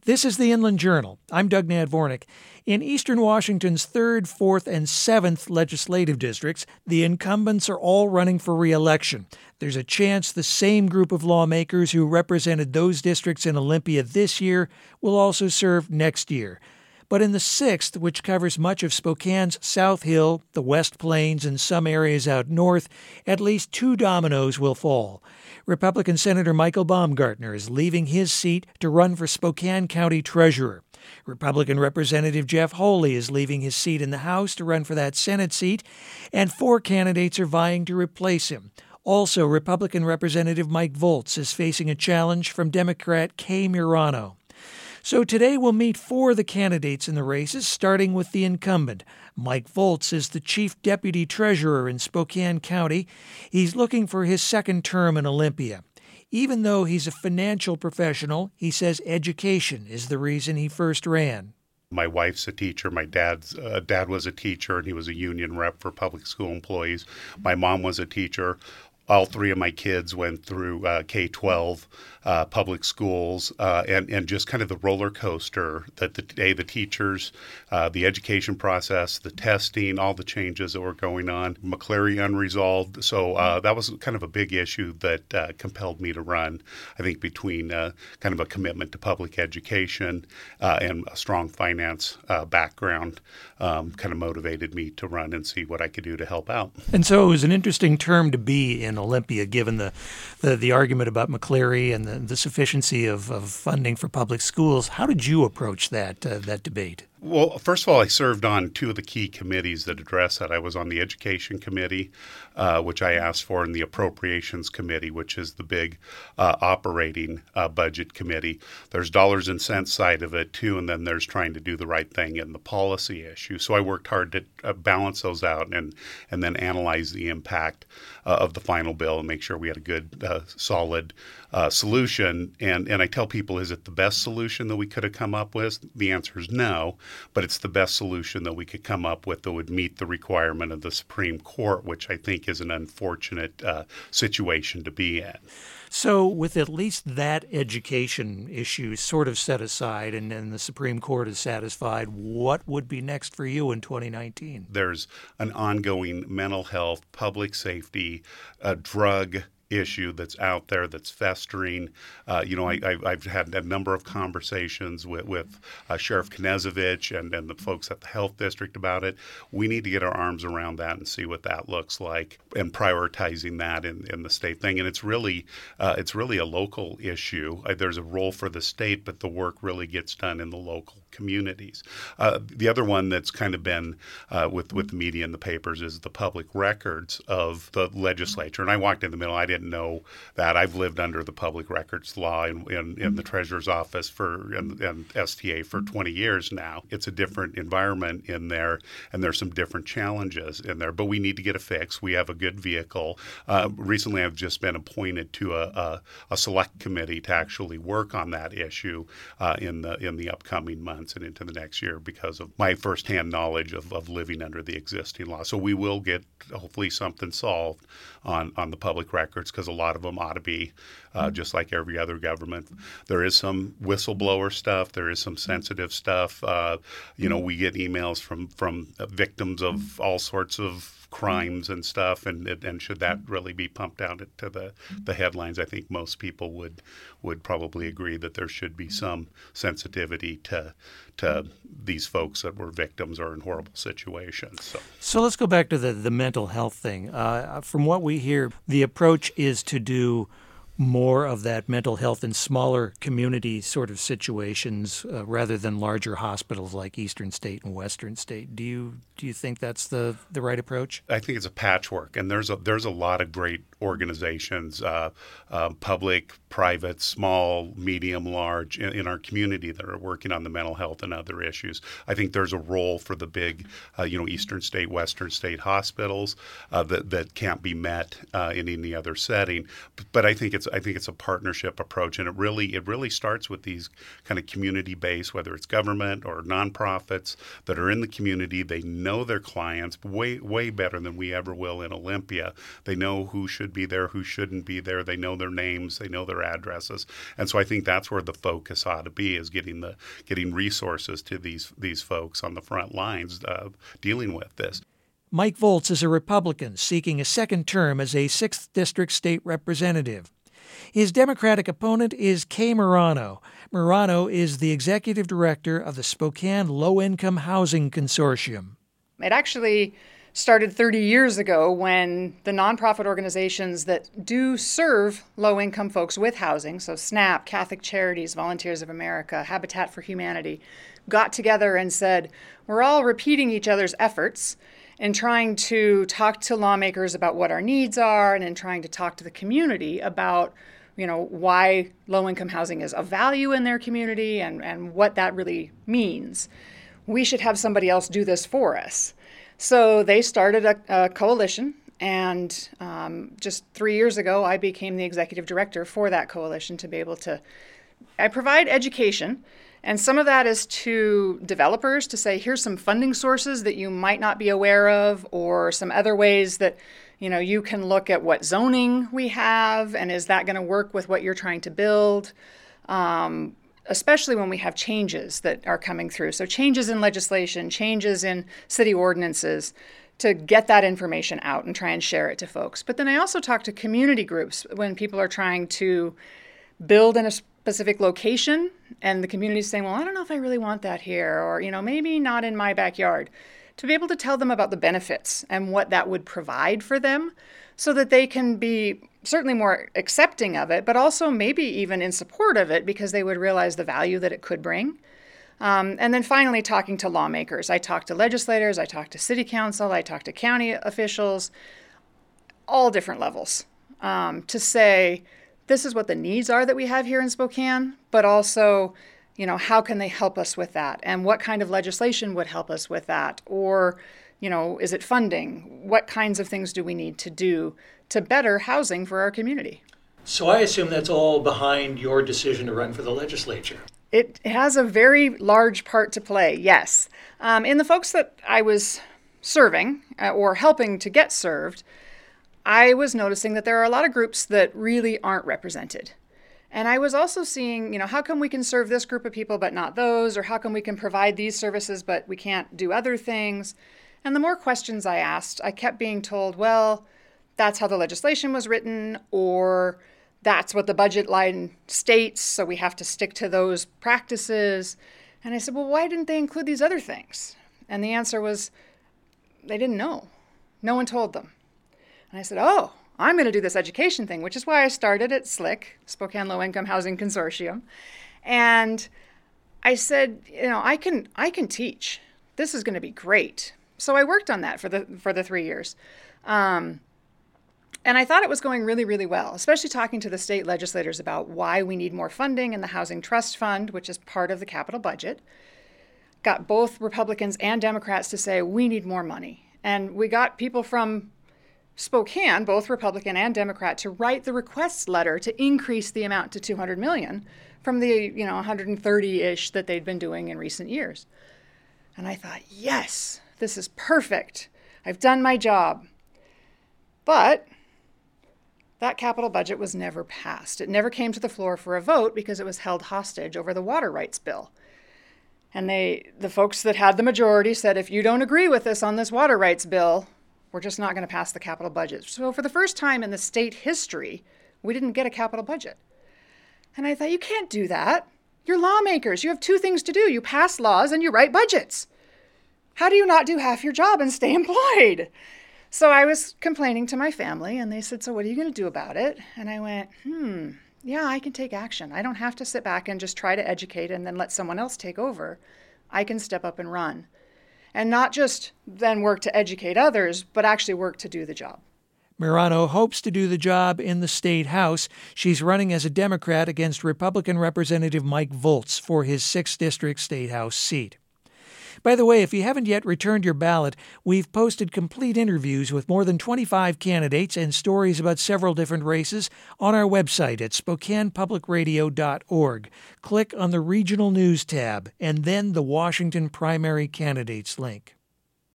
This is the Inland Journal. I'm Doug Nadvornik. In eastern Washington's 3rd, 4th, and 7th legislative districts, the incumbents are all running for re-election. There's a chance the same group of lawmakers who represented those districts in Olympia this year will also serve next year. But in the 6th, which covers much of Spokane's South Hill, the West Plains, and some areas out north, at least 2 dominoes will fall. Republican Senator Michael Baumgartner is leaving his seat to run for Spokane County Treasurer. Republican Representative Jeff Holey is leaving his seat in the House to run for that Senate seat, and 4 candidates are vying to replace him. Also, Republican Representative Mike Volz is facing a challenge from Democrat Kay Murano. So today we'll meet 4 of the candidates in the races, starting with the incumbent. Mike Volz is the Chief Deputy Treasurer in Spokane County. He's looking for his second term in Olympia. Even though he's a financial professional, he says education is the reason he first ran. My wife's a teacher. My dad's dad was a teacher, and he was a union rep for public school employees. My mom was a teacher. All 3 of my kids went through K-12 public schools, and just kind of the roller coaster that the teachers, the education process, the testing, all the changes that were going on, McCleary unresolved. So that was kind of a big issue that compelled me to run. I think between kind of a commitment to public education and a strong finance background kind of motivated me to run and see what I could do to help out. And so it was an interesting term to be in Olympia, given the argument about McCleary and the sufficiency of funding for public schools. How did you approach that debate? Well, first of all, I served on 2 of the key committees that address that. I was on the Education Committee, which I asked for, and the Appropriations Committee, which is the big operating budget committee. There's dollars and cents side of it, too, and then there's trying to do the right thing in the policy issue. So I worked hard to balance those out and then analyze the impact of the final bill and make sure we had a good, solid solution. And I tell people, is it the best solution that we could have come up with? The answer is no. But it's the best solution that we could come up with that would meet the requirement of the Supreme Court, which I think is an unfortunate situation to be in. So with at least that education issue sort of set aside and the Supreme Court is satisfied, what would be next for you in 2019? There's an ongoing mental health, public safety, drug issue that's out there that's festering. I've had a number of conversations with Sheriff Knezovich and the folks at the health district about it. We need to get our arms around that and see what that looks like and prioritizing that in the state thing. And it's really a local issue. There's a role for the state, but the work really gets done in the local communities. The other one that's kind of been with the media and the papers is the public records of the legislature. And I walked in the middle. I didn't know that. I've lived under the public records law in the Treasurer's Office and STA for 20 years now. It's a different environment in there, and there's some different challenges in there. But we need to get a fix. We have a good vehicle. Recently, I've just been appointed to a select committee to actually work on that issue in the upcoming months and into the next year because of my firsthand knowledge of living under the existing law. So we will get hopefully something solved on the public records because a lot of them ought to be just like every other government. There is some whistleblower stuff. There is some sensitive stuff. We get emails from victims of all sorts of crimes and stuff, and should that really be pumped out into the headlines? I think most people would probably agree that there should be some sensitivity to these folks that were victims or in horrible situations. So let's go back to the mental health thing. From what we hear, the approach is to do more of that mental health in smaller community sort of situations rather than larger hospitals like Eastern State and Western State. Do you think that's the right approach? I think it's a patchwork, and there's a lot of great organizations, public, private, small, medium, large, in our community that are working on the mental health and other issues. I think there's a role for the big, Eastern State, Western State hospitals that can't be met in any other setting. But I think it's I think it's a partnership approach, and it really starts with these kind of community-based, whether it's government or nonprofits that are in the community. They know their clients way better than we ever will in Olympia. They know who should be there, who shouldn't be there. They know their names, they know their addresses, and so I think that's where the focus ought to be, is getting resources to these folks on the front lines dealing with this. Mike Volz is a Republican seeking a second term as a 6th District state representative. His Democratic opponent is Kay Marano. Marano is the executive director of the Spokane Low-Income Housing Consortium. It actually started 30 years ago when the nonprofit organizations that do serve low-income folks with housing, so SNAP, Catholic Charities, Volunteers of America, Habitat for Humanity, got together and said, we're all repeating each other's efforts in trying to talk to lawmakers about what our needs are, and in trying to talk to the community about, why low-income housing is of value in their community and what that really means. We should have somebody else do this for us. So they started a coalition, and just 3 years ago, I became the executive director for that coalition to be able to I provide education. And some of that is to developers to say, here's some funding sources that you might not be aware of, or some other ways that, you can look at what zoning we have, and is that going to work with what you're trying to build, especially when we have changes that are coming through. So changes in legislation, changes in city ordinances, to get that information out and try and share it to folks. But then I also talk to community groups when people are trying to build in a specific location, and the community is saying, well, I don't know if I really want that here, or, maybe not in my backyard, to be able to tell them about the benefits and what that would provide for them so that they can be certainly more accepting of it, but also maybe even in support of it because they would realize the value that it could bring. And then finally, talking to lawmakers. I talk to legislators, I talk to city council, I talk to county officials, all different levels, to say, this is what the needs are that we have here in Spokane, but also, how can they help us with that? And what kind of legislation would help us with that? Or, is it funding? What kinds of things do we need to do to better housing for our community? So I assume that's all behind your decision to run for the legislature. It has a very large part to play, yes. In the folks that I was serving or helping to get served, I was noticing that there are a lot of groups that really aren't represented. And I was also seeing, how come we can serve this group of people but not those? Or how come we can provide these services but we can't do other things? And the more questions I asked, I kept being told, well, that's how the legislation was written, or that's what the budget line states, so we have to stick to those practices. And I said, well, why didn't they include these other things? And the answer was, they didn't know. No one told them. And I said, oh, I'm going to do this education thing, which is why I started at SLIC, Spokane Low-Income Housing Consortium. And I said, I can teach. This is going to be great. So I worked on that for the 3 years. And I thought it was going really, really well, especially talking to the state legislators about why we need more funding in the Housing Trust Fund, which is part of the capital budget. Got both Republicans and Democrats to say, we need more money. And we got people from Spokane, both Republican and Democrat, to write the request letter to increase the amount to $200 million from the 130-ish that they'd been doing in recent years. And I thought, yes, this is perfect. I've done my job. But that capital budget was never passed. It never came to the floor for a vote because it was held hostage over the water rights bill. And the folks that had the majority said, if you don't agree with us on this water rights bill, we're just not going to pass the capital budget. So for the first time in the state history, we didn't get a capital budget. And I thought, you can't do that. You're lawmakers. You have two things to do. You pass laws and you write budgets. How do you not do half your job and stay employed? So I was complaining to my family, and they said, so what are you going to do about it? And I went, yeah, I can take action. I don't have to sit back and just try to educate and then let someone else take over. I can step up and run. And not just then work to educate others, but actually work to do the job. Marano hopes to do the job in the state house. She's running as a Democrat against Republican Representative Mike Volz for his 6th District State House seat. By the way, if you haven't yet returned your ballot, we've posted complete interviews with more than 25 candidates and stories about several different races on our website at SpokanePublicRadio.org. Click on the Regional News tab and then the Washington Primary Candidates link.